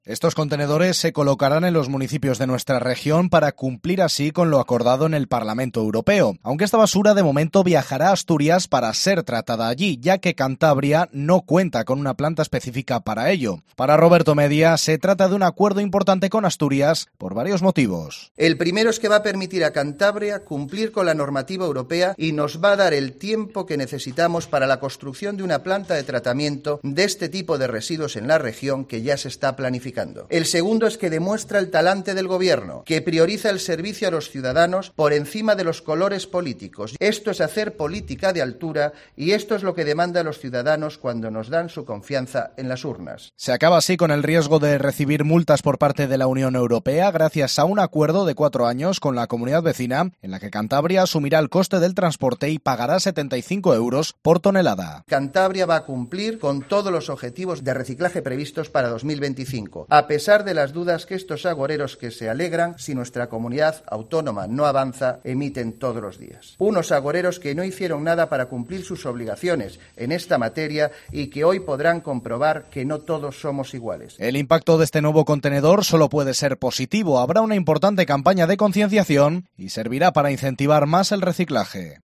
Estos contenedores se colocarán en los municipios de nuestra región para cumplir así con lo acordado en el Parlamento Europeo, aunque esta basura de momento viajará a Asturias para ser tratada allí, ya que Cantabria no cuenta con una planta específica para ello. Para Roberto Media, se trata de un acuerdo importante con Asturias por varios motivos. El primero es que va a permitir a Cantabria cumplir con la normativa europea y nos va a dar el tiempo que necesitamos para la construcción de una planta de tratamiento de este tipo de residuos en la región que ya se está planificando. El segundo es que demuestra el talante del Gobierno, que prioriza el servicio a los ciudadanos por encima de los colores políticos. Esto es hacer política de altura y esto es lo que demandan los ciudadanos cuando nos dan su confianza en las urnas. Se acaba así con el riesgo de recibir multas por parte de la Unión Europea gracias a un acuerdo de 4 años con la comunidad vecina en la que Cantabria asumirá el coste del transporte y pagará 75 euros por tonelada. Cantabria va a cumplir con todos los objetivos de reciclaje previstos para 2025. A pesar de las dudas que estos agoreros que se alegran si nuestra comunidad autónoma no avanza, emiten todos los días. Unos agoreros que no hicieron nada para cumplir sus obligaciones en esta materia y que hoy podrán comprobar que no todos somos iguales. El impacto de este nuevo contenedor solo puede ser positivo. Habrá una importante campaña de concienciación y servirá para incentivar más el reciclaje.